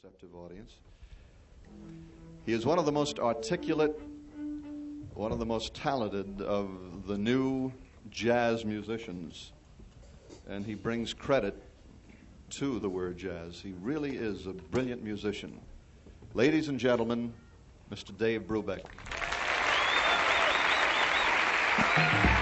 receptive audience. He is one of the most articulate, one of the most talented of the new jazz musicians, and he brings credit to the word jazz. He really is a brilliant musician. Ladies and gentlemen, Mr. Dave Brubeck.